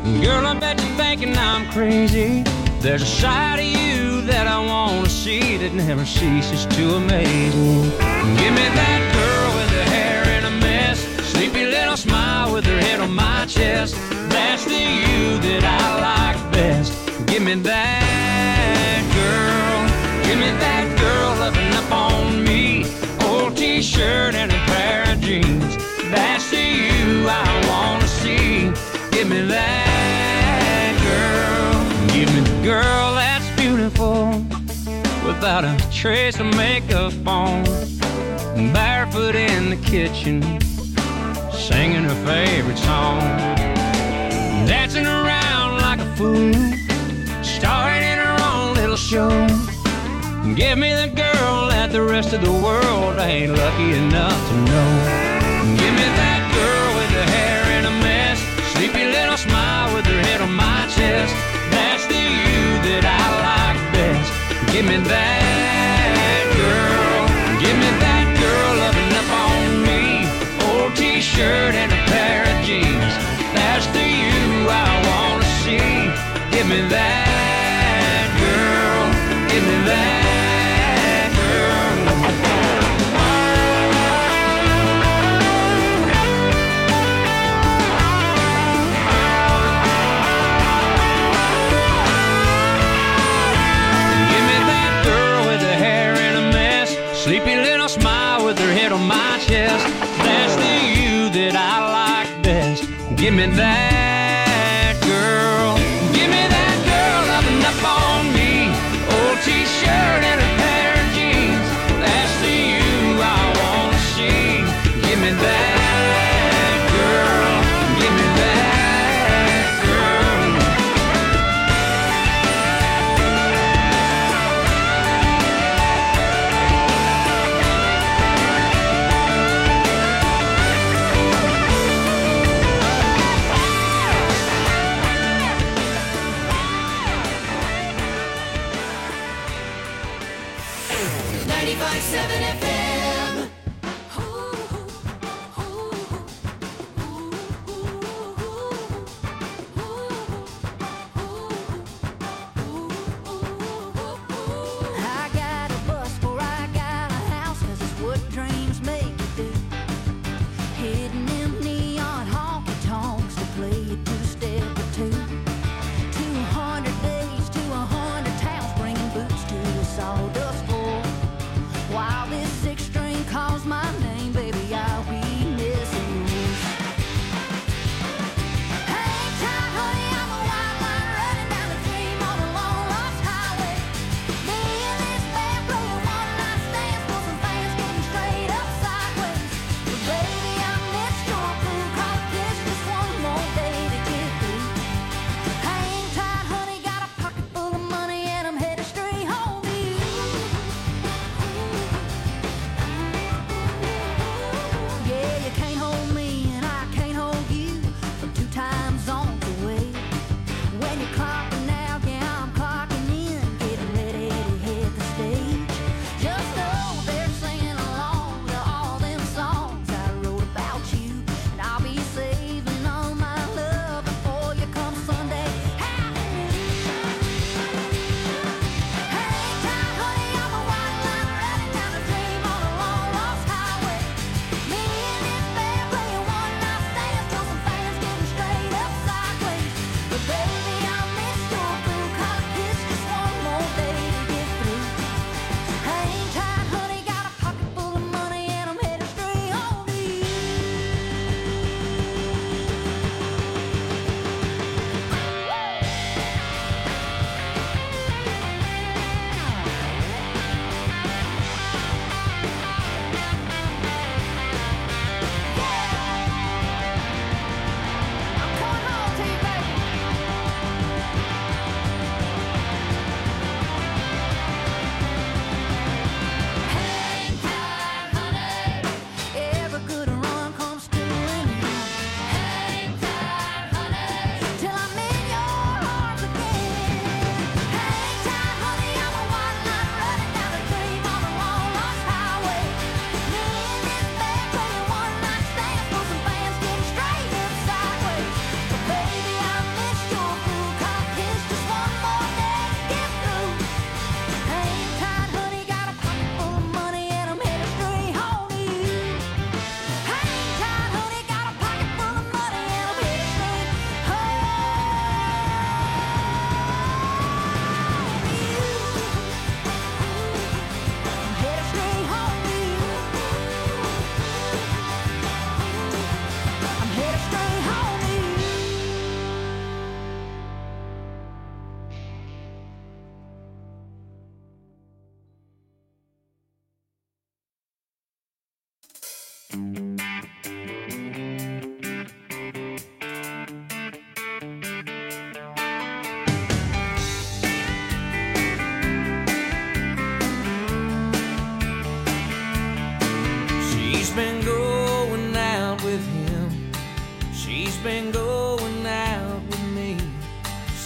Girl, I bet you're thinking I'm crazy. There's a side of you that I wanna see that never ceases to amaze me. Give me that girl with her hair in a mess, sleepy little smile with her head on my chest. That's the you that I like best. Give me that girl. Give me that girl loving up on me. Old t-shirt and a pair of jeans. That's the you I wanna see. Give me that girl. Give me the girl that's beautiful, without a trace of makeup on, barefoot in the kitchen, singing her favorite song, dancing around like a fool, starring in her own little show. Give me the girl that the rest of the world ain't lucky enough to know. Give me that girl with her hair in a mess, sleepy little smile with her head on my chest. That's the you that I like best. Give me that girl. Give me that girl loving up on me. Old t-shirt and a pair of jeans. That's the you I wanna see. Give me that girl. Give me that. Sleepy little smile with her head on my chest. That's the you that I like best. Give me that girl. Give me that girl loving up on me. Old t-shirt and a pair of jeans. That's the you I wanna see. Give me that girl. Give me that girl.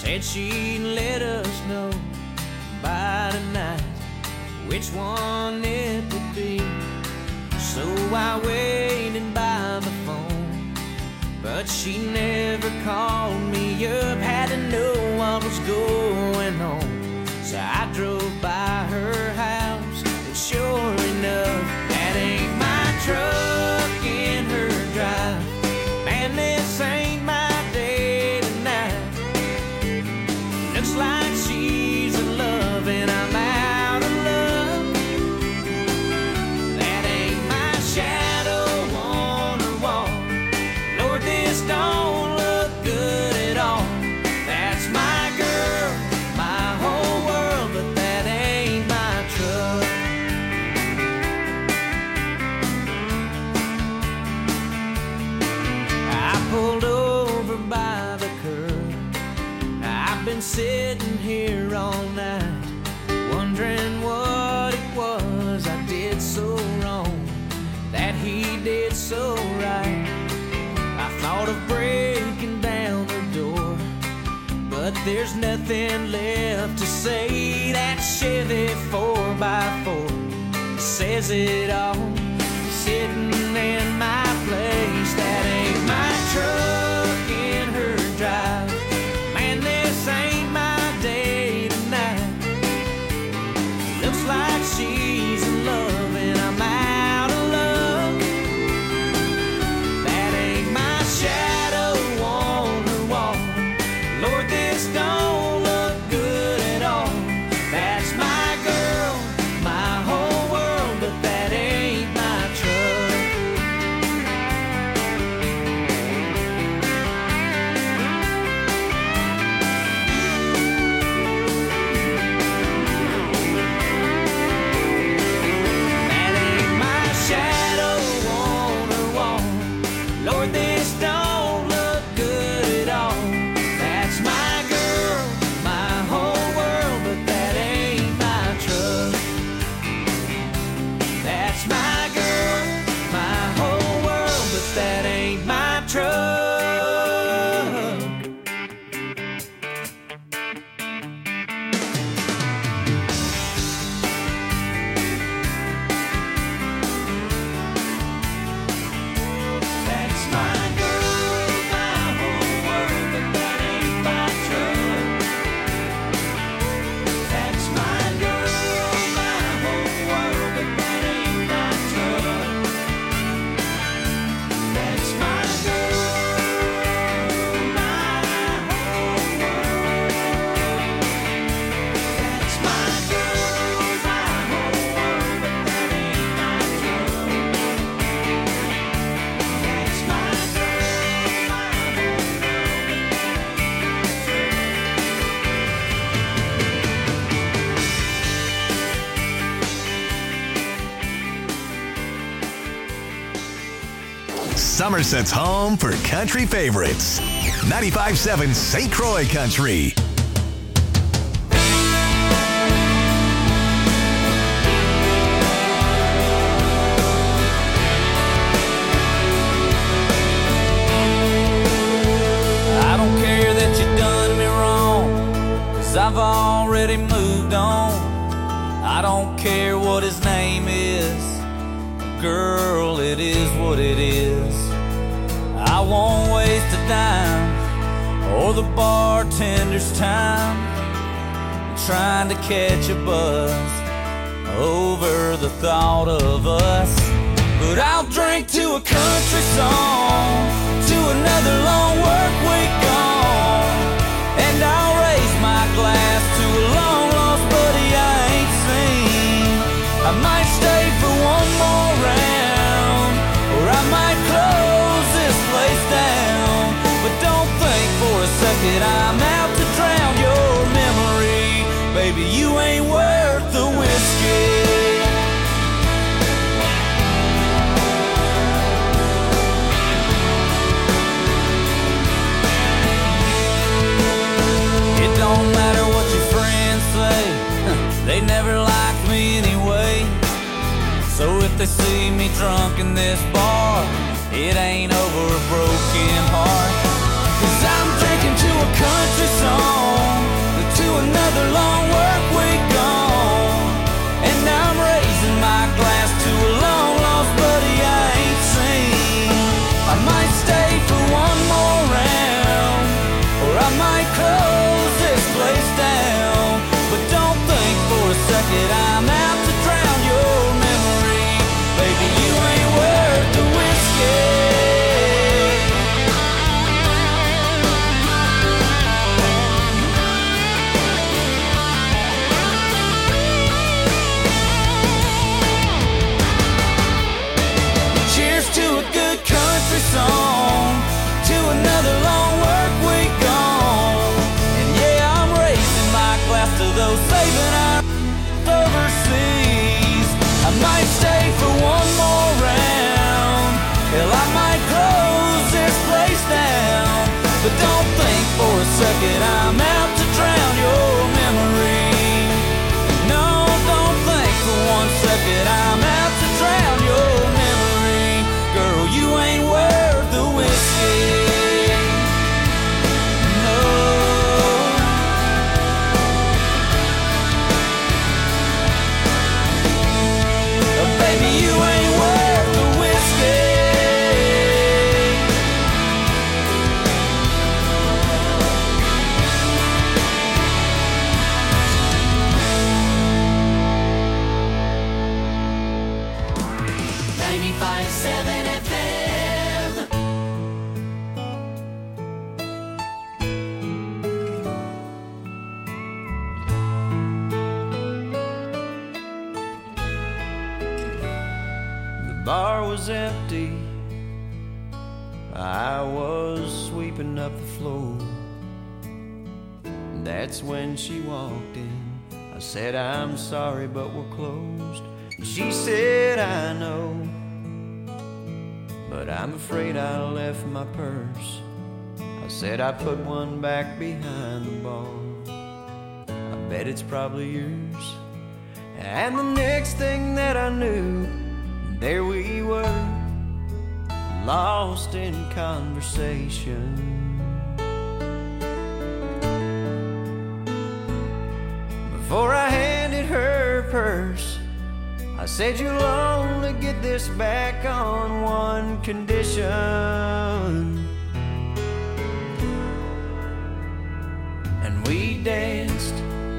Said she'd let us know by tonight which one it would be. So I waited by the phone, but she never called me up. Had to know what was going on, so I drove by her house, and sure enough, that ain't my truck in her drive. Man, this ain't my day tonight. Looks like she's in love and I'm out of luck. That ain't my shadow on her wall. Lord, this don't look good at all. That's my girl, my whole world, but that ain't my truck. I pulled over by the curb. I've been sitting here all night, wondering what it was I did so wrong, that he did so right. I thought of breaking down the door, but there's nothing left to say. That Chevy 4x4 says it all, sitting in my place. That ain't my truck in her drive. Man, this ain't my day tonight. Looks like she's in love and I'm out of luck. That ain't my shadow on her wall. Lord, this don't look good at all. That's my girl, my whole world, but that ain't my truck. That ain't my shadow on her wall. Lord, this don't look good at all. That's my girl, my whole world, but that ain't my truck. That's my girl, my whole world, but that ain't my truck. That's my girl, my whole world, but that ain't my truck. That's my girl, my whole world, but that ain't my truck. That's my girl, my whole world. That's my girl, my whole world, but that ain't my truck. That's my girl, my whole Somerset's home for country favorites. 95.7 St. Croix Country. I don't care that you done me wrong, 'cause I've already moved on. I don't care what his name is, girl, it is what it is. I won't waste a dime or the bartender's time trying to catch a buzz over the thought of us. But I'll drink to a country song, to another long work week gone, and I'll raise my glass to a long lost buddy I ain't seen. I might stay for one more round, or I might close this place down. But don't think for a second I'm out to drown your memory. Baby, you ain't worth the whiskey. It don't matter what your friends say, they never liked me anyway. So if they see me drunk in this bar, it ain't over a broken heart. 'Cause I'm drinking to a country song, might close this place down, but don't think for a second I'm out to drown your memory. Baby, you ain't worth the whiskey. Cheers to a good country song, to another long work week gone. And yeah, I'm raising my glass to those saving our overseas. I might stay for one more round. Hell, I might close this place down, but don't think for a second I'm out to drown your memory. No, don't think for 1 second I'm out to drown your memory. Girl, you ain't worth the whiskey. No. Baby, you ain't worth the whiskey. The bar was empty. I was sweeping up the floor. That's when she walked in. I said, I'm sorry, but we're closed. And she said, I know, but I'm afraid I left my purse. I said, I put one back behind the bar. I bet it's probably yours. And the next thing that I knew, there we were, lost in conversation. Before I handed her purse, I said, you'll only get this back on one condition. And we danced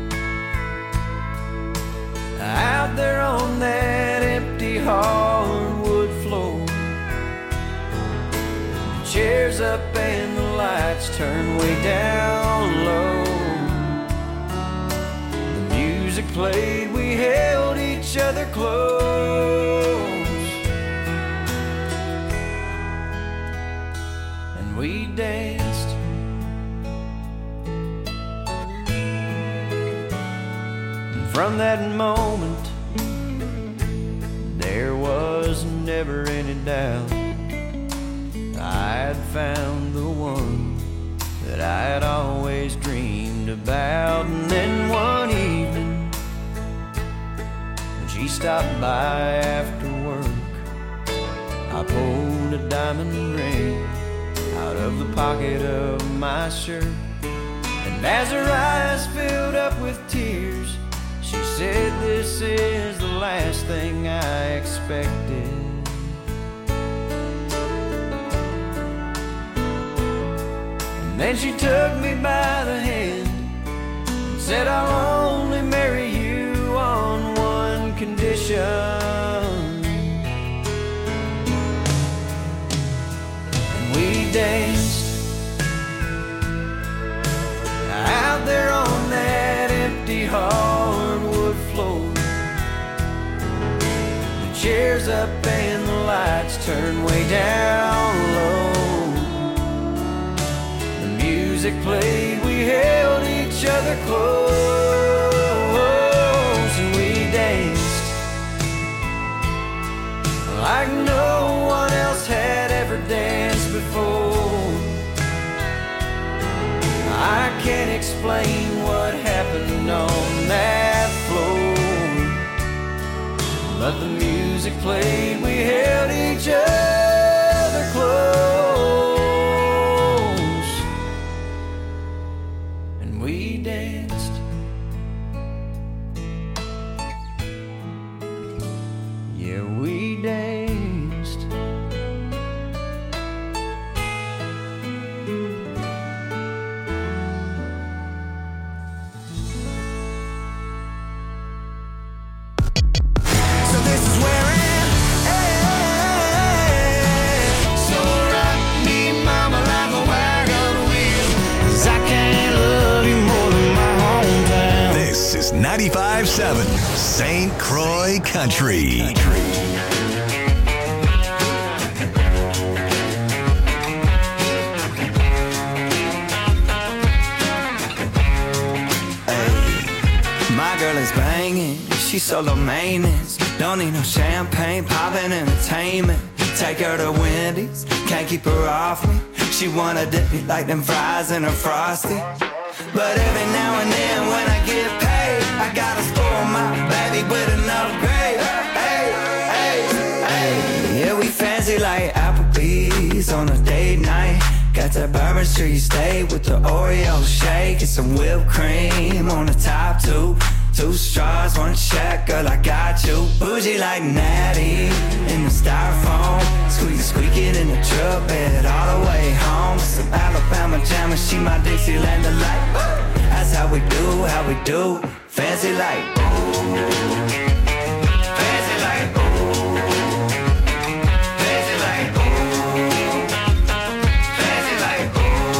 out there on that empty hardwood floor. The chairs up and the lights turned way down low. The music played, we held each other close, and we danced. From that moment, there was never any doubt I'd found the one that I'd always dreamed about. And then one evening, when she stopped by after work, I pulled a diamond ring out of the pocket of my shirt. And as her eyes filled up with tears, she said, this is the last thing I expected. And then she took me by the hand and said, I'll only marry you on one condition. And we danced out there on that empty hardwood floor. The chairs up and the lights turned way down low. The music played, we held each other close, and we danced like no one else had ever danced before. I can't explain what happened on that floor, but the music played, we held each other close, and we danced. Yeah, we danced. 95.7 St. Croix Country. My girl is banging, she's solo maintenance. Don't need no champagne, poppin' entertainment. Take her to Wendy's, can't keep her off me. She wanna dip me like them fries in her Frosty. But every now and then when I get paid, I gotta spoil my baby with an upgrade. Hey, hey, hey. Yeah, we fancy like Applebee's on a date night. Got that Bourbon Street steak with the Oreo shake and some whipped cream on the top two. Two straws, one check, girl, I got you. Bougie like Natty in the styrofoam. Squeaking in the truck bed all the way home. Some Alabama Jammer, she my Dixieland delight. That's how we do, fancy like. Fancy like. Fancy like. Fancy like.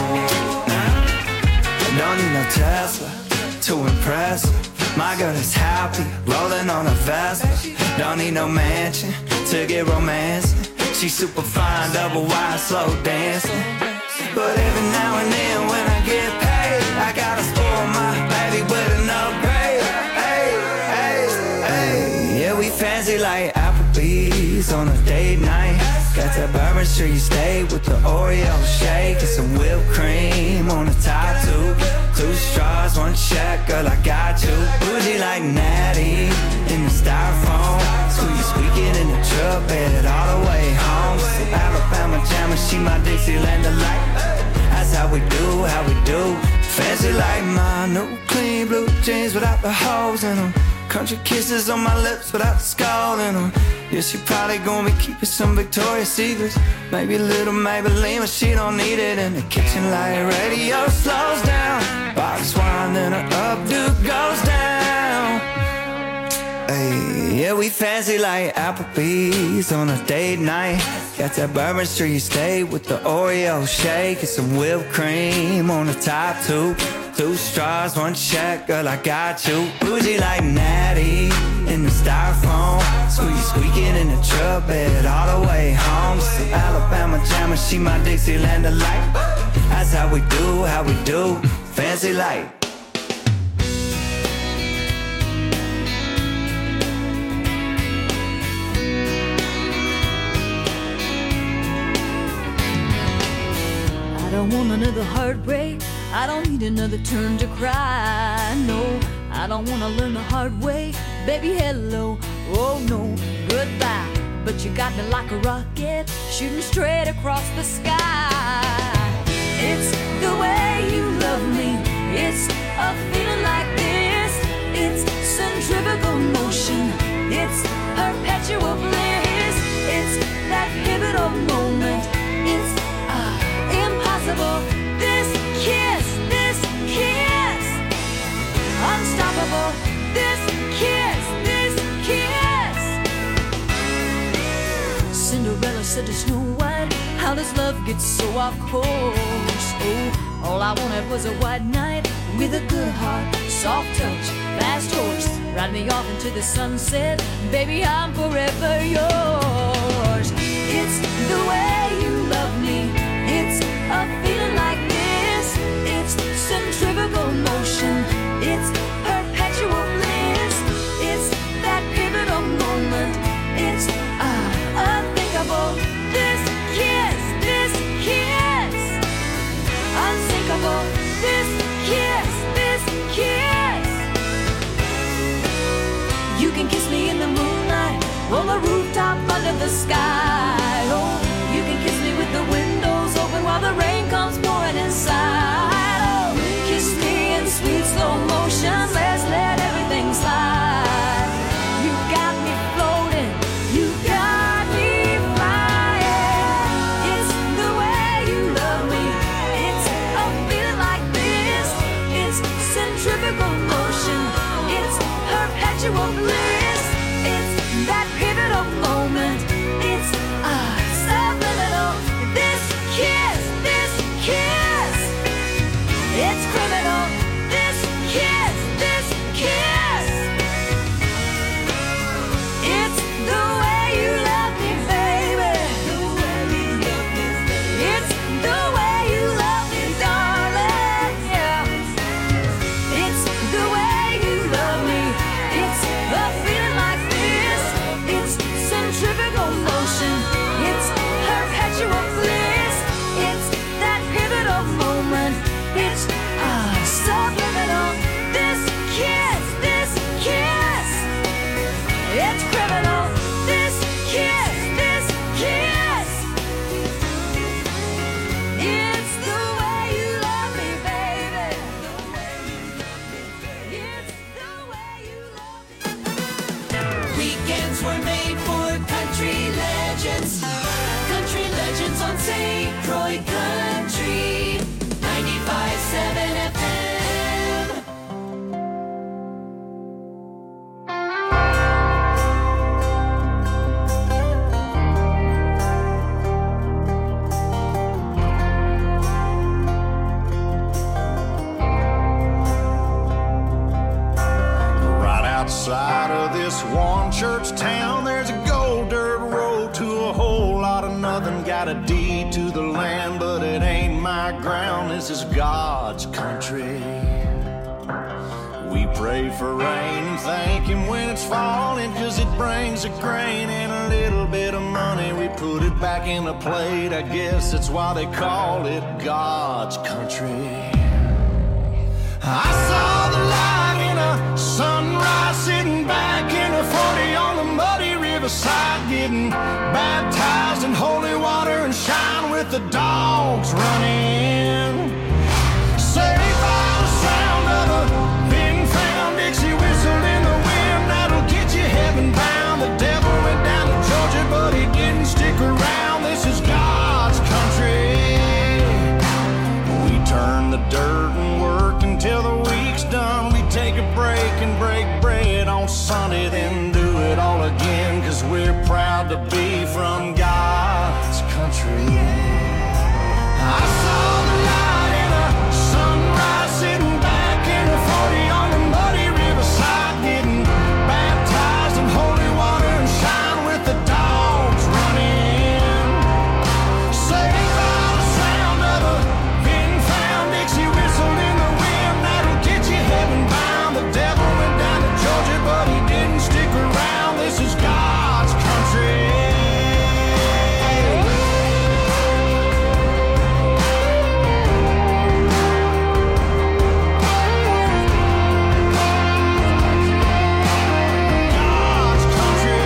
I don't need no Tesla to impress her. My girl is happy, rolling on a Vespa. Don't need no mansion to get romancing. She's super fine, double wide, slow dancing. But every now and then when I get paid, I gotta spoil my baby with an upgrade. Hey, hey, hey. Yeah, we fancy like Applebee's on a date night. Got that Bourbon Street steak with the Oreo shake and some whipped cream on the top two. Two straws, one check, girl, I got you. Bougie like Natty in the styrofoam. Squeaking in the truck bed all the way home. Some Alabama Jammer, she my Dixieland delight. That's how we do, fancy like my new clean blue jeans without the holes in them. Country kisses on my lips without the skull in them. Yeah, she probably gonna be keeping some Victoria's Secrets. Maybe a little Maybelline, but she don't need it. In the kitchen like radio slows down. Box wine, then her updo goes down. Hey, yeah, we fancy like Applebee's on a date night. Got that Bourbon Street steak with the Oreo shake and some whipped cream on the top two. Two straws, one check, girl, I got you. Bougie like Natty in the styrofoam. Squeaking in the truck bed all the way home. Some Alabama Jammer, she my Dixieland delight. That's how we do, fancy like. I don't want another heartbreak. I don't need another turn to cry. No, I don't wanna learn the hard way. Baby, hello, oh no, goodbye. But you got me like a rocket, shooting straight across the sky. It's the way you love me. It's a feeling like this. It's centrifugal motion. It's perpetual bliss. It's that pivotal moment. It's impossible. This kiss, unstoppable. This kiss. Cinderella said to Snow White, how does love get so off course? Oh, all I wanted was a white knight with a good heart, soft touch, fast horse, ride me off into the sunset. Baby, I'm forever yours. It's the way you love me. It's a feeling like this. It's centrifugal motion. It's perpetual bliss. It's that pivotal moment. It's unthinkable. This kiss, unsinkable. This kiss. You can kiss me in the moonlight, on the rooftop under the sky. Oh, you can kiss me with the windows open while the rain comes pouring inside. Oh, kiss me in sweet slow motion. Let's let everything slide. You got me floating. You got me flying. It's the way you love me. It's a feeling like this. It's centrifugal motion. It's perpetual bliss. It's that pivotal moment. It's subliminal. This kiss. It's criminal. This kiss. side of this one church town, there's a gold dirt road to a whole lot of nothing. Got a deed to the land, but it ain't my ground. This is God's country. We pray for rain and thank Him when it's falling, 'cause it brings a grain and a little bit of money. We put it back in the plate, I guess that's why they call it God's country. I saw the light in a sunrise, sitting back in a 40 on the muddy riverside, getting baptized in holy water and shine with the dogs running. Saved by the sound of a big-found Dixie whistle in the wind, that'll get you heaven bound. The devil went down to Georgia, but he didn't stick around. This is God's country. We turn the dirt and work until the week's done. We take a break and break bread on Sunday, then do it all again, 'cause we're proud to be from God's country. I saw the light in a sunrise, sitting back in a 40 on the muddy riverside, getting baptized in holy water and shine with the dogs running. Saved by the sound of a big-found Dixie whistle in the wind, that'll get you heaven bound. The devil went down to Georgia, but he didn't stick around. This is God's country. God's country.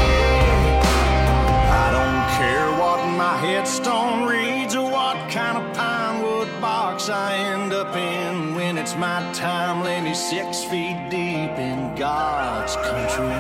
I don't care what my headstone reads or what kind of pine wood box I end up in. When it's my time, lay me 6 feet deep in God's country.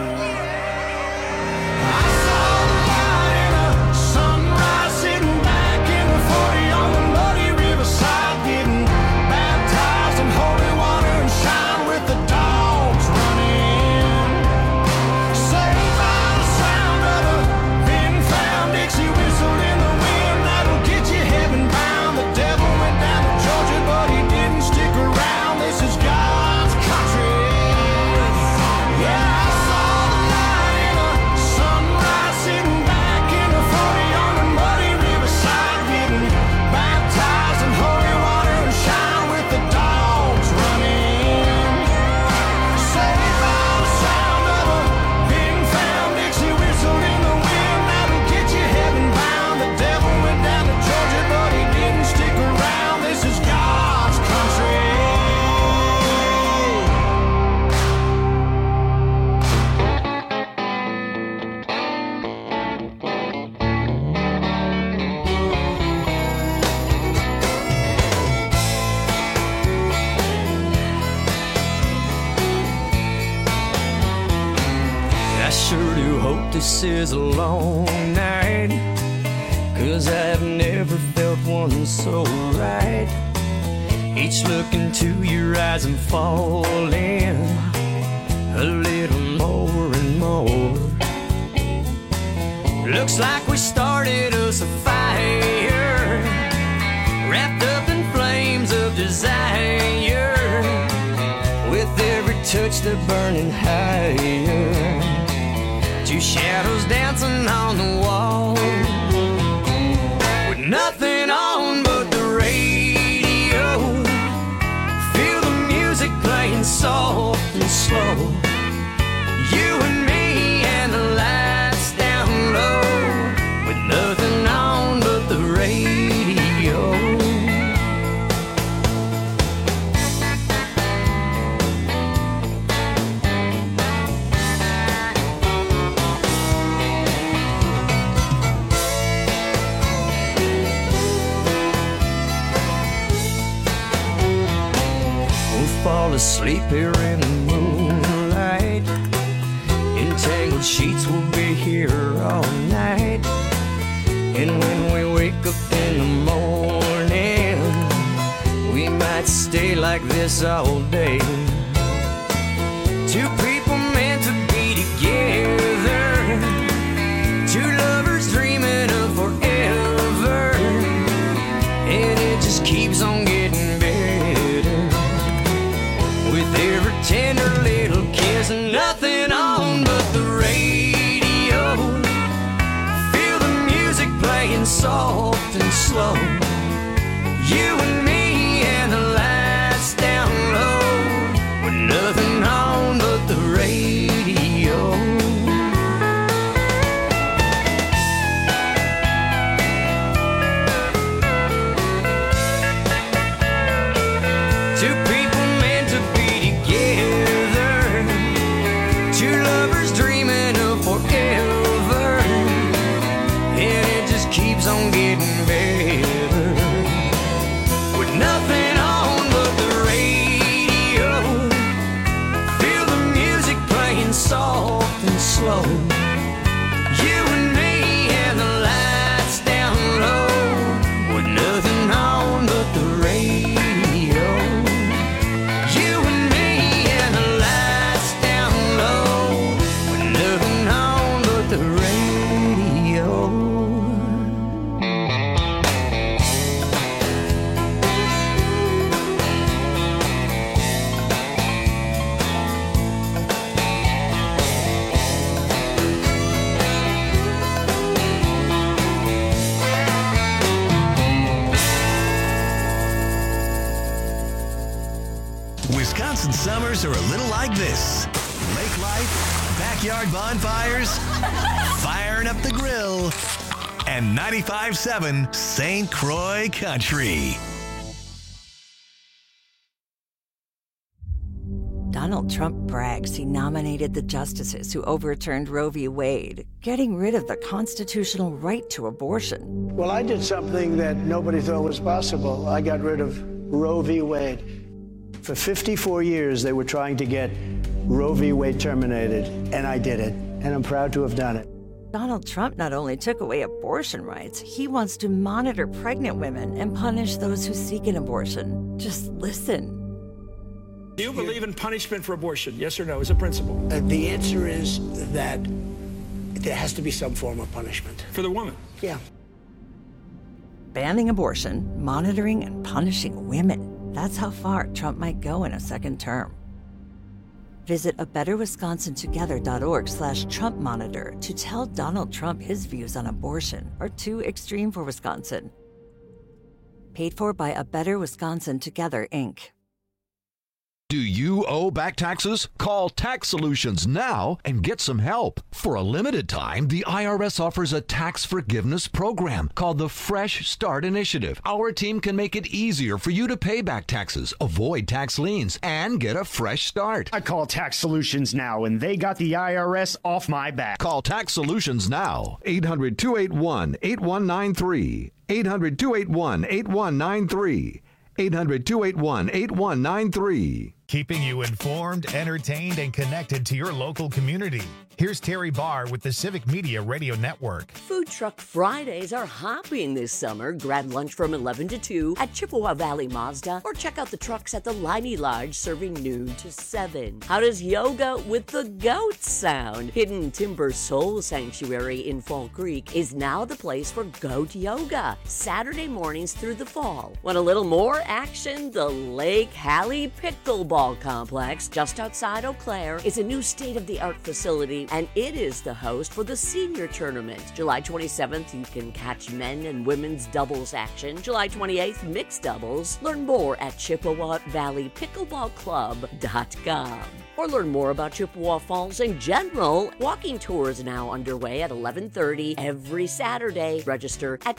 I saw the light in a sunrise, sitting back in the 40 on the muddy riverside, getting baptized in holy water and shine with the dogs running. Saved by the sound of a big-found Dixie whistle in the wind, that'll get you heaven bound. The devil went down to Georgia, but he didn't stick around. This is God's country. Yeah, I saw the light in a sunrise, sitting back in a 40 on the muddy riverside, getting baptized in holy water and shine with the dogs running. Saved by the sound of a big-found Dixie whistle in the wind, that'll get you heaven bound. The devil went down to Georgia, but he didn't stick around. This is God's country. I sure do hope this is a long night, 'cause I've never felt one so right. Each look into your eyes I'm falling a little more and more. Looks like we started us a fire, wrapped up in flames of desire. With every touch they're burning higher, two shadows dancing on the wall, with nothing on but the radio. Feel the music playing soft and slow, you and me and the lights down low, with nothing on but the radio. Fall asleep here in the moonlight, entangled sheets will be here all night. And when we wake up in the morning, we might stay like this all day. Two people meant to be together, two lovers dreaming of forever, and it just keeps on getting better with every tender little kiss. There's nothing on but the radio. Feel the music playing soft and slow. You and me and the lights down low, with nothing on but the radio. Two people meant to be together, two lovers dreaming of forever, and it just keeps on getting better, with nothing on but the radio. Feel the music playing soft and slow. You and me and the lights down low, with nothing on but the radio. You and me and the lights down low, with nothing on but the radio. Wisconsin summers are a little like this. Lake life, backyard bonfires, firing up the grill, and 95.7 St. Croix Country. Donald Trump brags he nominated the justices who overturned Roe v. Wade, getting rid of the constitutional right to abortion. Well, I did something that nobody thought was possible. I got rid of Roe v. Wade. For 54 years, they were trying to get Roe v. Wade terminated, and I did it, and I'm proud to have done it. Donald Trump not only took away abortion rights, he wants to monitor pregnant women and punish those who seek an abortion. Just listen. Do you believe in punishment for abortion? Yes or no, as a principle? The answer is that there has to be some form of punishment. For the woman? Yeah. Banning abortion, monitoring and punishing women. That's how far Trump might go in a second term. Visit abetterwisconsintogether.org/Trump monitor to tell Donald Trump his views on abortion are too extreme for Wisconsin. Paid for by A Better Wisconsin Together, Inc. Do you owe back taxes? Call Tax Solutions now and get some help. For a limited time, the IRS offers a tax forgiveness program called the Fresh Start Initiative. Our team can make it easier for you to pay back taxes, avoid tax liens, and get a fresh start. I call Tax Solutions now, and they got the IRS off my back. Call Tax Solutions now. 800-281-8193. 800-281-8193. 800-281-8193. Keeping you informed, entertained, and connected to your local community. Here's Terry Barr with the Civic Media Radio Network. Food Truck Fridays are hopping this summer. Grab lunch from 11 to 2 at Chippewa Valley Mazda, or check out the trucks at the Liney Lodge serving noon to 7. How does yoga with the goats sound? Hidden Timber Soul Sanctuary in Fall Creek is now the place for goat yoga, Saturday mornings through the fall. Want a little more action? The Lake Hallie Pickleball Complex, just outside Eau Claire, is a new state-of-the-art facility, and it is the host for the senior tournament. July 27th, you can catch men and women's doubles action. July 28th, mixed doubles. Learn more at ChippewaValleyPickleballClub.com. Or learn more about Chippewa Falls in general. Walking tours now underway at 11:30 every Saturday. Register at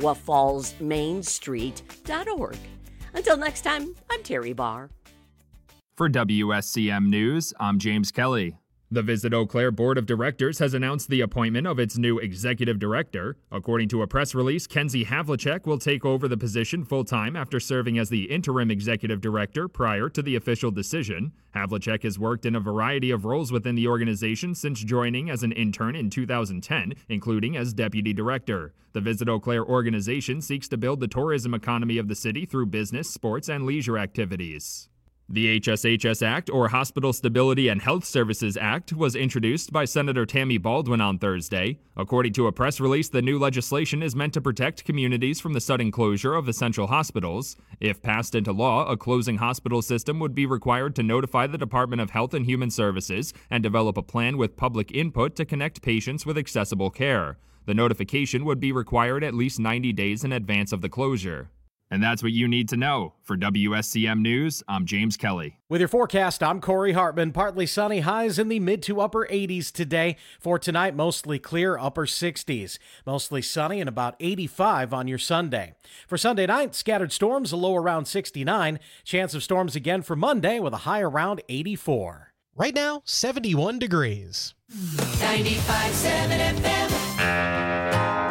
ChippewaFallsMainStreet.org. Until next time, I'm Terry Barr. For WSCM News, I'm James Kelly. The Visit Eau Claire Board of Directors has announced the appointment of its new executive director. According to a press release, Kenzie Havlicek will take over the position full-time after serving as the interim executive director prior to the official decision. Havlicek has worked in a variety of roles within the organization since joining as an intern in 2010, including as deputy director. The Visit Eau Claire organization seeks to build the tourism economy of the city through business, sports, and leisure activities. The HSHS Act, or Hospital Stability and Health Services Act, was introduced by Senator Tammy Baldwin on Thursday. According to a press release, the new legislation is meant to protect communities from the sudden closure of essential hospitals. If passed into law, a closing hospital system would be required to notify the Department of Health and Human Services and develop a plan with public input to connect patients with accessible care. The notification would be required at least 90 days in advance of the closure. And that's what you need to know. For WSCM News, I'm James Kelly. With your forecast, I'm Corey Hartman. Partly sunny, highs in the mid to upper 80s today. For tonight, mostly clear, upper 60s. Mostly sunny and about 85 on your Sunday. For Sunday night, scattered storms, a low around 69. Chance of storms again for Monday with a high around 84. Right now, 71 degrees. 95.7 FM.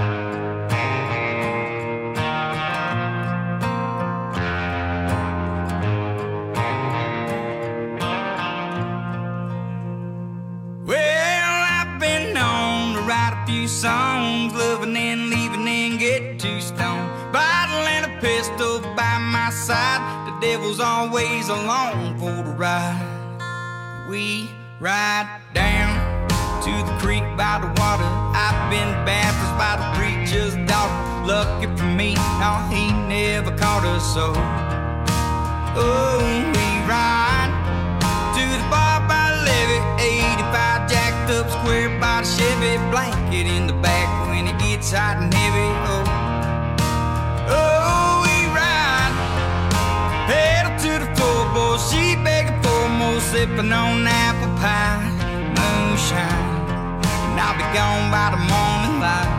Songs, loving and leaving and get too stoned. Bottle and a pistol by my side. The devil's always along for the ride. We ride down to the creek by the water. I've been baptized by the preacher's daughter. Lucky for me, no, he never caught us so. Oh, we ride to the bar by the levee, 85 jacked up square by the Chevy, blanket in the back when it gets hot and heavy. Oh, we ride, pedal to the floorboard, she begging for more, sipping on apple pie, moonshine, and I'll be gone by the morning light.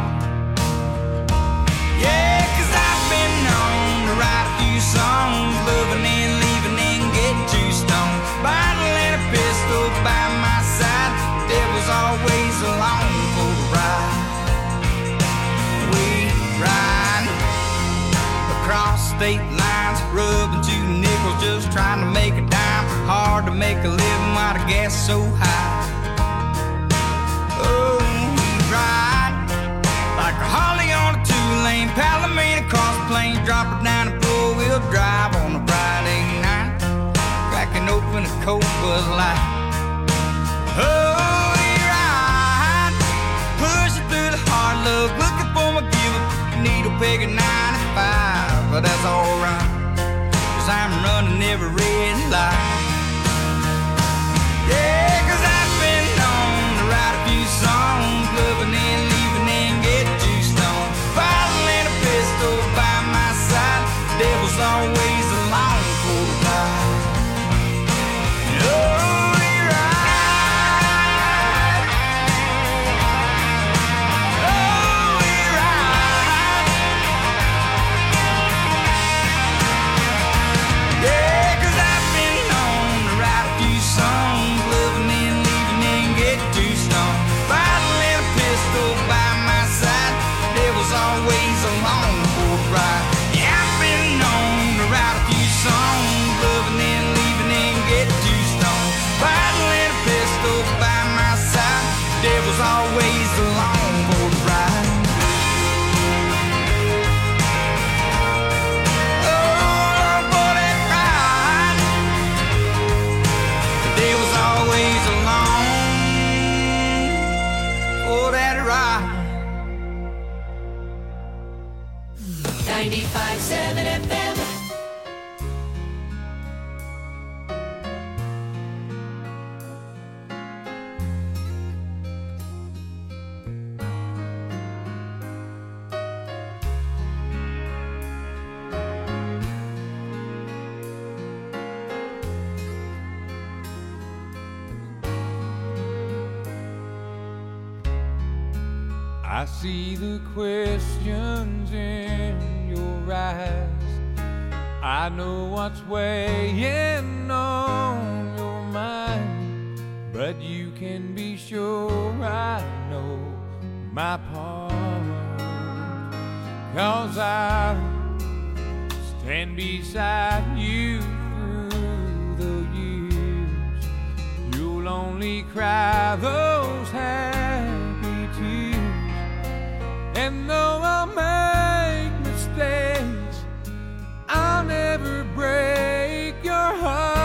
Yeah, 'cause I've been known to write a few songs, loving and leaving and get too stoned. Bottle and a pistol by my side, devil's always along for the ride. We ride across state lines, rubbing 2 nickels, just trying to make a dime. Hard to make a living while the gas is so high. Oh, we ride like a Harley on a 2-lane, Palomino across the plains, drop it down and 4-wheel drive on a Friday night, cracking open a cold Bud Light. Oh, we ride, pushing through the hard luck, looking for my giver, needle peg at 95, but that's alright, 'cause I'm running every red light. Yeah, 'cause I've been known to write a few songs, loving and leaving and get too stoned. Bottle and a pistol by my side, devil's always along for the ride. Oh, always along for the ride. Oh, for that ride. The day was always along for that ride. 95.7 FM. I see the questions in your eyes. I know what's weighing on your mind, but you can be sure I know my part. 'Cause I stand beside you through the years. You'll only cry those happy tears. And though I'll make mistakes, I'll never break your heart.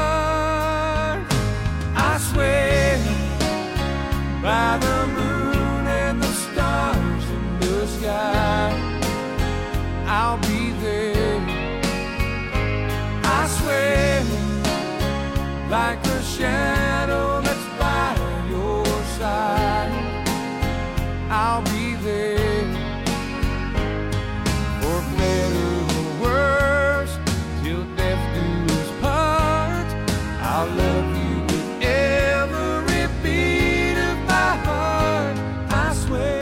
like a shadow that's by your side. I'll be there for better or worse, till death do us part. I'll love you with every beat of my heart, I swear.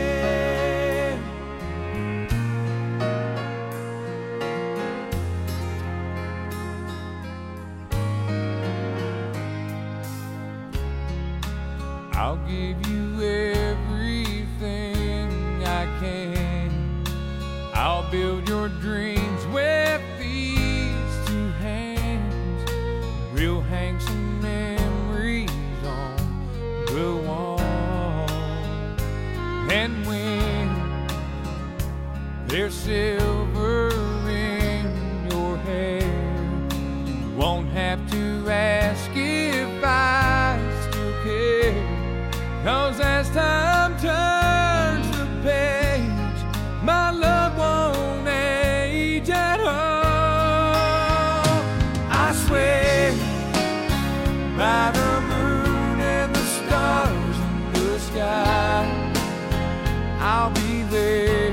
I'll give you everything I can. I'll build your dreams with these two hands. We'll hang some memories on the wall. And when there's silver in your hair, you won't have to ask if I still care. 'Cause as time turns the page, my love won't age at all. I swear by the moon and the stars in the sky, I'll be there.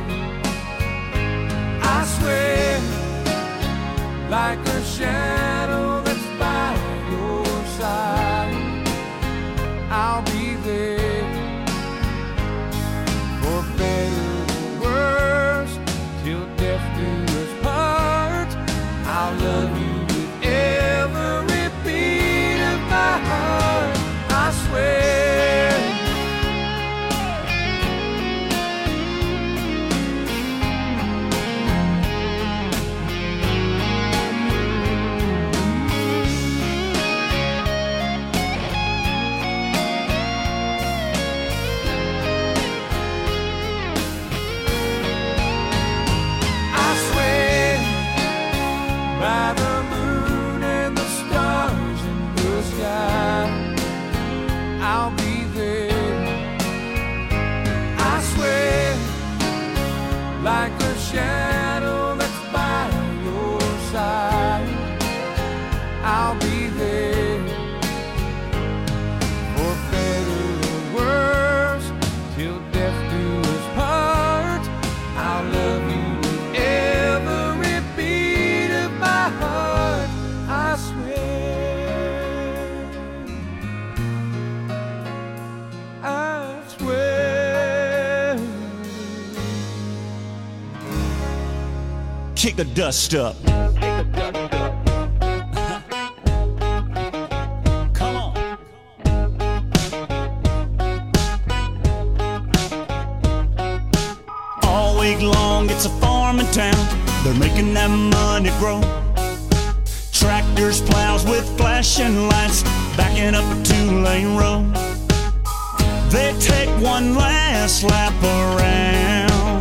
I swear like a shadow that's by your side, I'll be there. For better or worse, till death do us part. I'll love you with every beat of my heart, I swear. By the moon and the stars in the sky, I'll be there. I swear like a shadow that's by your side, I'll be there. For better or worse, till death do us part. I'll love you with every beat of my heart, I swear. I swear. Kick the dust up. Come on. All week long, it's a farm in town. They're making that money grow. Tractors, plows with flashing lights, backing up a two-lane road. They take one last lap around.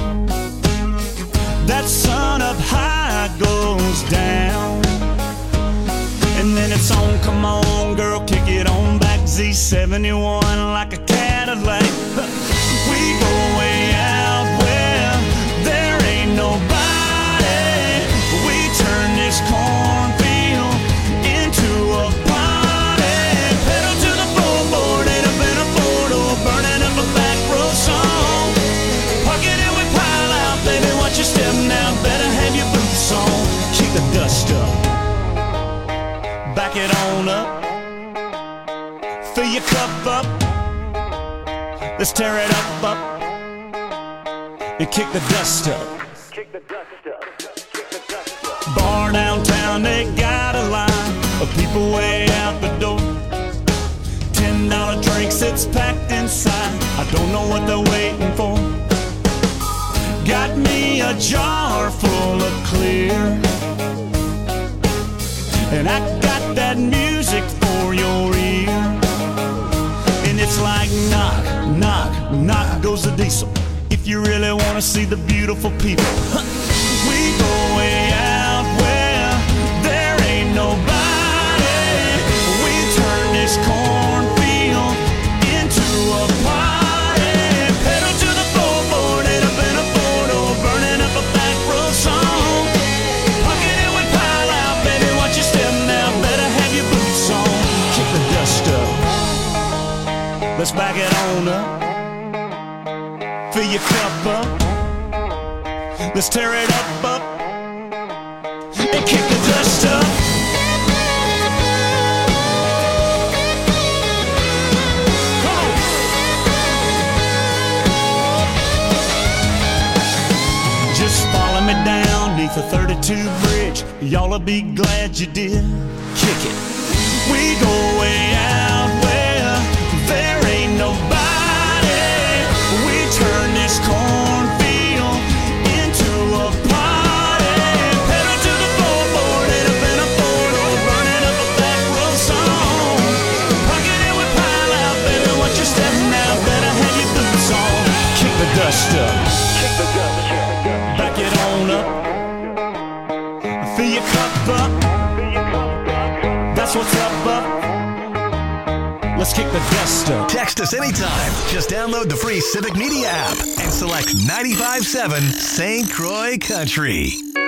That sun up high goes down. And then it's on, come on, girl, kick it on back. Z71 like a Cadillac. We go way out where there ain't nobody. We turn this cornfield into a party. Pedal to the floorboard, ain't up in a four-door, burning up a back road song. Park it and we pile out, baby, watch your step now. Better have your boots on. Kick the dust up. Back it on up. Fill your cup up. Let's tear it up. And kick the dust up. Bar downtown, they got a line of people way out the door. $10 drinks, it's packed inside. I don't know what they're waiting for. Got me a jar full of clear, and I got that music for your ear. And it's like knock, knock, knock goes the diesel. If you really want to see the beautiful people, we go way out where there ain't nobody. We turn this cornfield into a party. Pedal to the floorboard, ain't up in a four-door, burning up a back road song. Pocket it with pile out, baby, watch your step now. Better have your boots Let's back it on up. Fill your cup up. Let's tear it up, and kick the dust up. Come on. Just follow me down neath the 32 bridge. Y'all'll be glad you did. Kick it. We go way out where there ain't nobody. We turn this cornfield into a party. Pedal to the floorboard, hit up in a four-door, running up a back road song. Pocket it with pile out, baby, watch your step now. Better have your boots on. Kick the dust up. Back it on up. Fill your cup up. That's what's up. Let's kick the dust up. Text us anytime. Just download the free Civic Media app and select 95.7 St. Croix Country.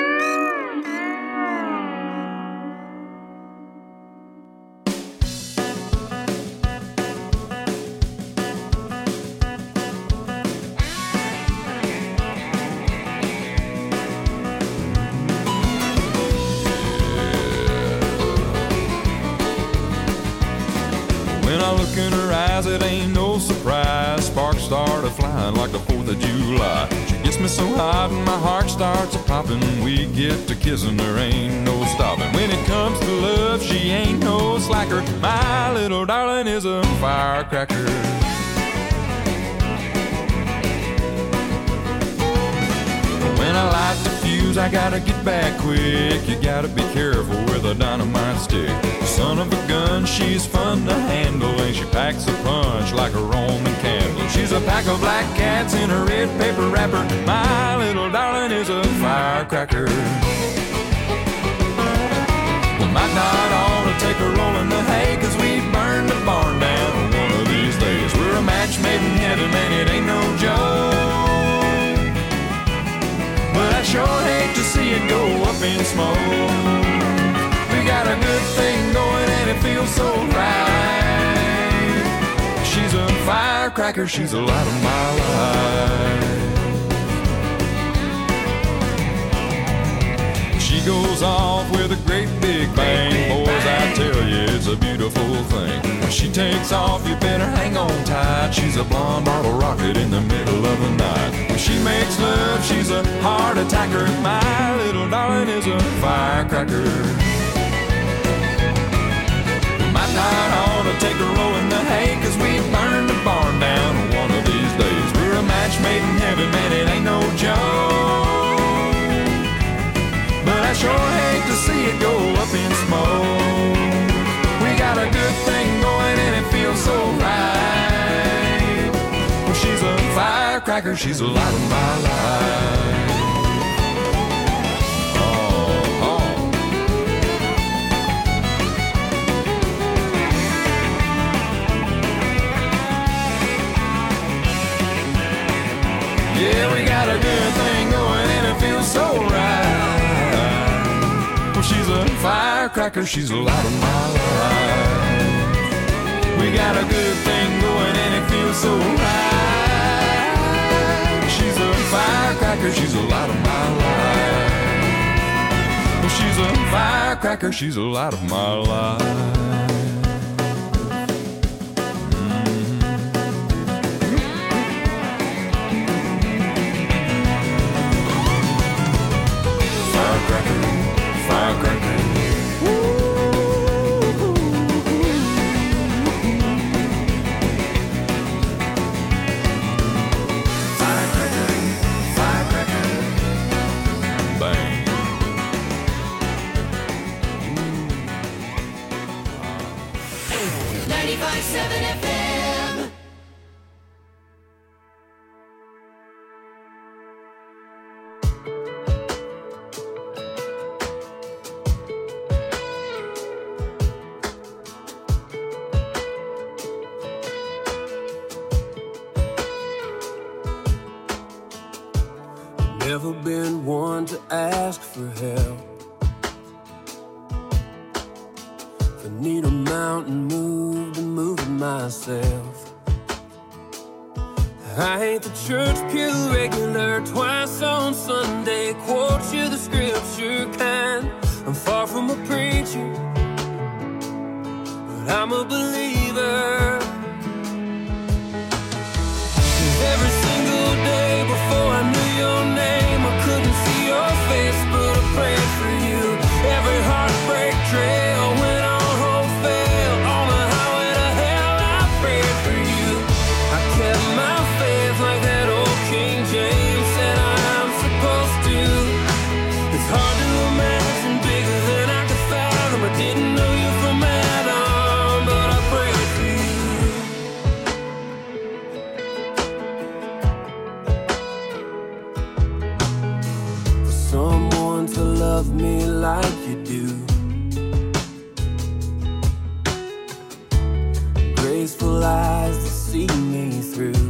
When I look in her eyes, it ain't no surprise. Sparks started flying like the 4th of July. She gets me so hot and my heart starts a-popping. We get to kissing, there ain't no stopping. When it comes to love, she ain't no slacker. My little darling is a firecracker. When I light the fuse, I gotta get back quick. You gotta be careful with a dynamite stick. Son of a gun, she's fun to handle, and she packs a punch like a Roman candle. She's a pack of black cats in a red paper wrapper. My little darling is a firecracker. We might not ought to take a roll in the hay, 'cause we burn the barn down one of these days. We're a match made in heaven, man, it ain't no joke. But I sure hate to see it go up in smoke. We got a good thing going and it feels so right. She's a firecracker, she's the light of my life. She goes off with a great big bang. Boys, I tell you, it's a beautiful thing. When she takes off, you better hang on tight. She's a blonde bottle rocket in the middle of the night. When she makes love, she's a heart attacker. My little darling is a firecracker. Might not ought to take a roll in the hay, 'cause we burn the barn down one of these days. We're a match made in heaven, man, it ain't no joke. But I sure hate to see it go up in smoke. We got a good thing going and it feels so right. Well, she's a firecracker, she's the light of my life. Yeah, we got a good thing going and it feels so right. Well, she's a firecracker, she's the light of my life. We got a good thing going and it feels so right. She's a firecracker, she's the light of my life. Well, she's a firecracker, she's the light of my life. Never been one to ask for help. If I need a mountain moved, I'm moving myself. I ain't the church pew regular, twice on Sunday, quote you the scripture kind. I'm far from a preacher, but I'm a believer. 'Cause every single day before I knew your name, I couldn't see your face, but I prayed for you. Every heartbreak trail went on hope fail. On the highway to hell, I prayed for you. I kept my faith like that old King James said I'm supposed to. It's hard to imagine bigger than I could fathom. I didn't know you from Adam, but I prayed for you. For someone to love me like you do, graceful eyes to see me through,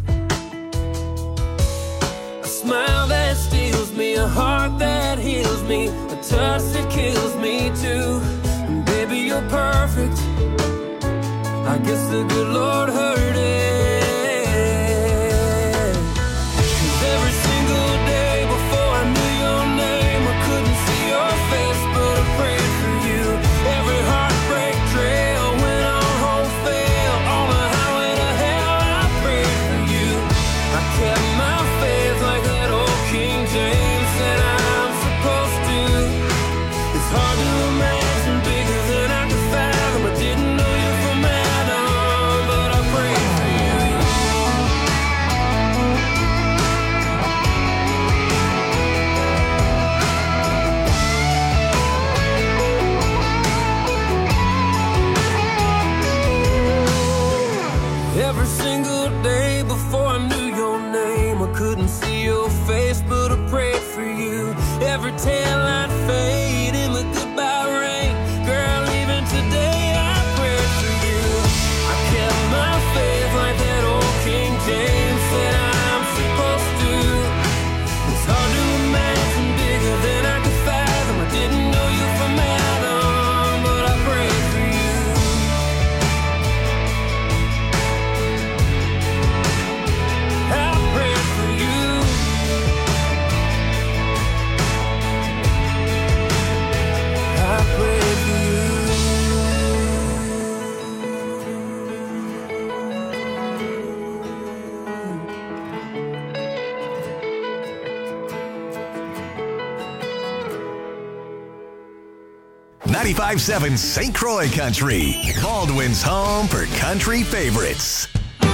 a smile that steals me, a heart that heals me, a touch that kills me too. And baby, you're perfect. I guess the good Lord heard it. 'Cause every single day before I knew your name, I couldn't see your face, but I prayed for you. Every heartbreak trail went on hope fail. On the highway to hell, I prayed for you. I kept my faith like that old King James said I'm supposed to. It's hard to imagine bigger than I could fathom. I didn't know you from Adam, but I prayed for you. Every single day before I knew your name, I couldn't see your face, but I prayed for you. Every tail I'd fade in the goodbye rain, girl, even today I prayed for you. I kept my faith like that old King James said I'm supposed to. It's hard to imagine bigger than I could fathom. I didn't know you from Adam, but I prayed for you. I prayed for you. I prayed for you. 95.7 St. Croix Country, Baldwin's home for country favorites.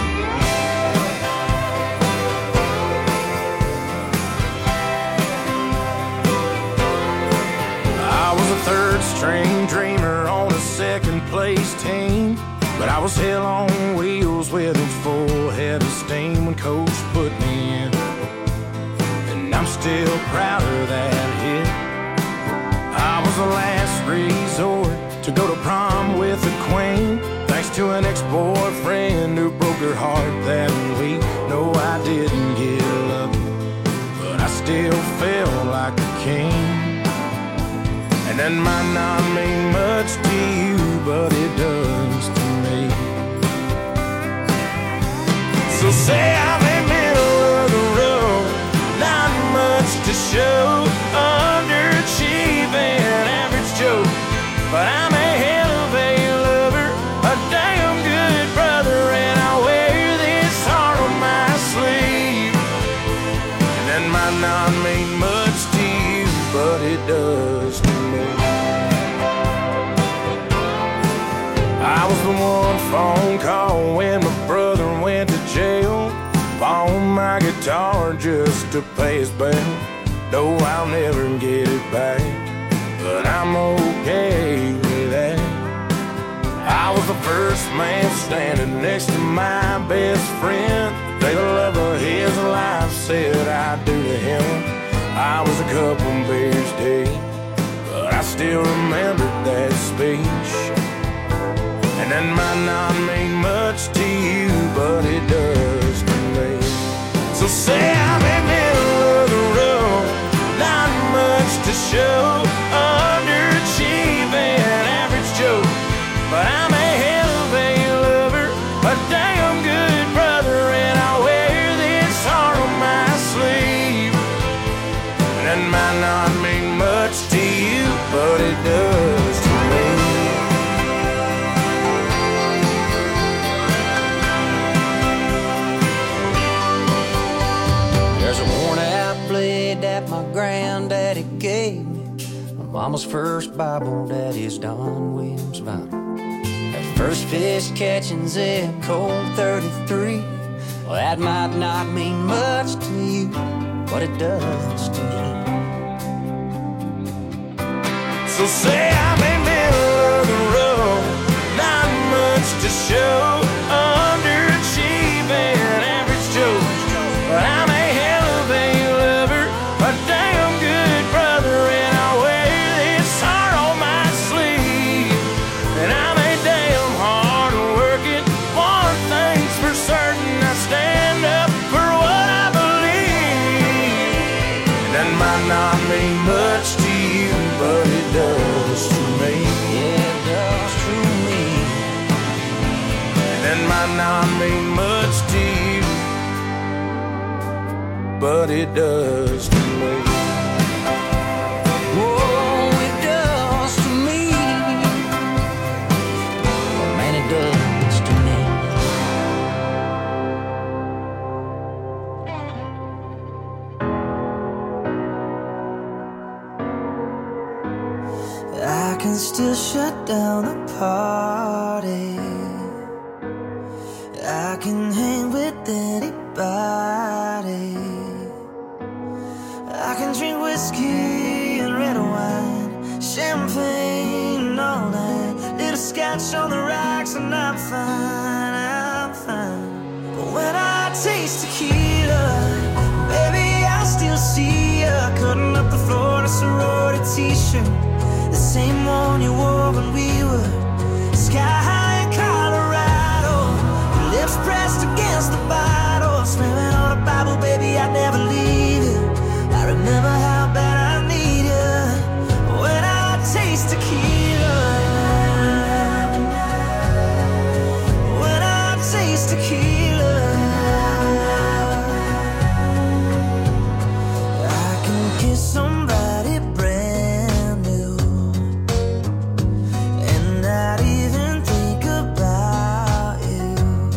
I was a third string dreamer on a second place team, but I was hell on wheels with a full head of steam when coach put me in, and I'm still proud of that hit. I was the last resort to go to prom with the queen, thanks to an ex-boyfriend who broke her heart that week. No, I didn't get lucky, but I still felt like a king. And that might not mean much to you, but it does to me. So say I'm in the middle of the road, not much to show, underachieving, average Joe, but I'm a hell of a lover, a damn good brother, and I wear this heart on my sleeve. And that might not mean much to you, but it does to me. I was the one phone call when my brother went to jail, bought my guitar just to pay his bail. No, I'll never get it back, but I'm okay with that. I was the first man standing next to my best friend, the day the love of his life said I do to him. I was a couple beers deep, but I still remember that speech. And that might not mean much to you, but it does to me. So say I'm in the middle of the road, not much to show, underachieving, average Joe, but I'm a hell of a lover, a damn good brother, and I wear Mama's first Bible, Daddy's Don Williams vinyl. That first fish catching zip code 33. Well, that might not mean much to you, but it does to me. So say I'm in middle of the road, not much to show, underachieving average Joe. But I'm a hell of a lover, a damn good brother, and I wear this heart on my sleeve. And I'm a damn hard working, one thing's for certain, I stand up for what I believe. That might not mean much to you, but it does to me. Yeah, it does to me. That might not mean much to you, but it does to me. Oh, it does to me. Oh, man, it does to me. I can still shut down the party. I can hang with anybody. I can drink whiskey and red wine, champagne all night, little scotch on the rocks, and I'm fine, I'm fine. But when I taste tequila, baby, I still see ya cutting up the floor in a sorority t-shirt, the same one you wore when we were sky high in Colorado. Your lips pressed against the bottle, swearing on a Bible, baby, I'd never leave you. I remember how bad I need you when I taste tequila. When I taste tequila, I can kiss somebody brand new and not even think about you.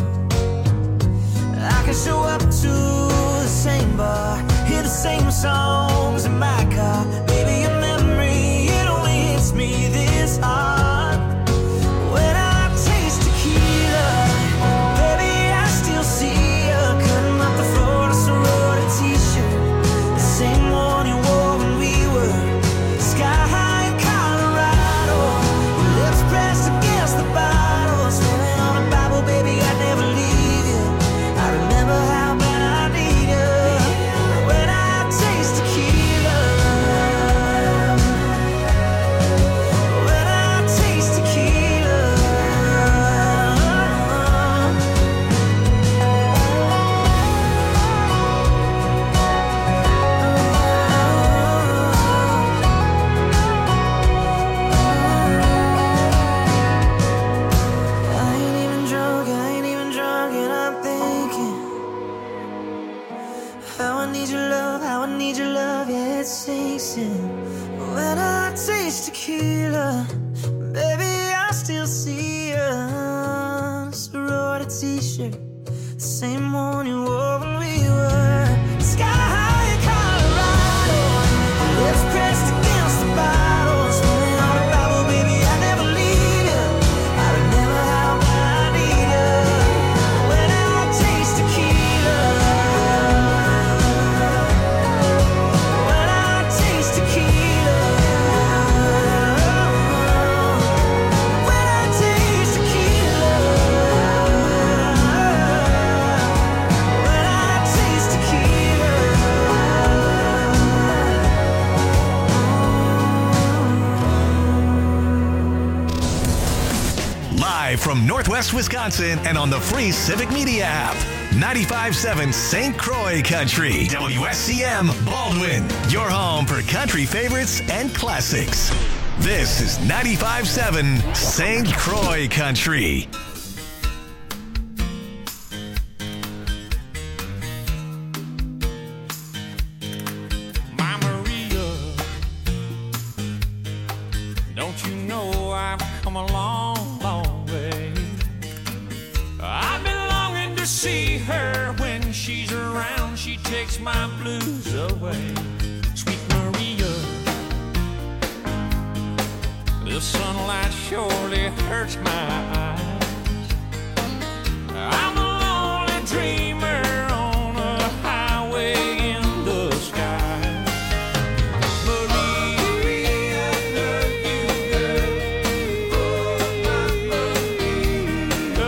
I can show up to the same bar, hear the same songs in my car. Baby, your memory, it only hits me this hard. When I taste tequila, baby, I still see you cutting up the floor in a sorority t-shirt, the same one you wore when we were sky high in Colorado. Your lips pressed against the bottle, swearing on a Bible, baby, I'd never leave you. I remember how bad I need you when I taste tequila. When I taste tequila. I ain't even drunk, and I'm thinking how I need your love, yeah, it sinks in. When I taste tequila, baby, I still see you. Sorority t-shirt, the same one you wore when we were sky high in Colorado. Lips pressed against the bottle, swearing on a Bible, baby, I never leave you. I remember how bad I need you when I taste tequila. When I taste tequila. When I taste tequila. When I taste tequila. Live from Northwest Wisconsin and on the free Civic Media app. 95.7 St. Croix Country. WSCM Baldwin. Your home for country favorites and classics. This is 95.7 St. Croix Country. My Maria, don't you know I've come a long, long way? I've been longing to see her. When she's around, she takes my blues away. Sweet Maria, The sunlight surely hurts my eyes. I'm a lonely dreamer on a highway in the sky. Maria, I love you, girl. Oh, my Maria.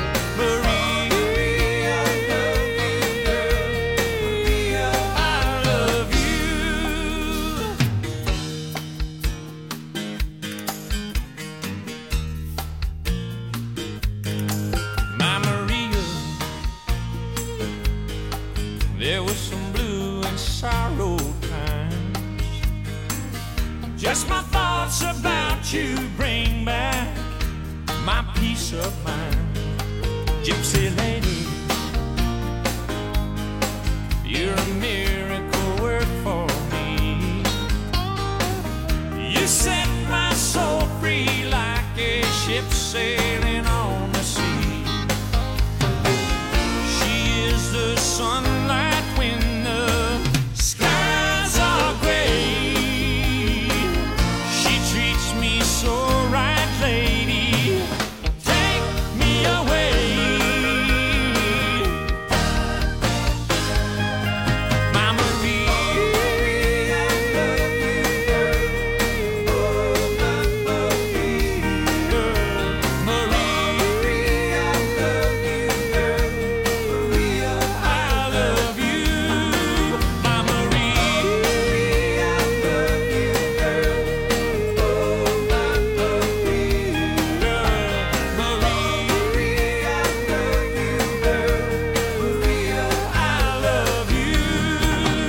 Maria, I love you, girl. Maria, I love you. My Maria, there was some blue and sorrow times. Just my thoughts about you bring back my peace of mind. Gypsy lady, you're a miracle work for me. You set my soul free like a ship sailing on the sea. She is the sun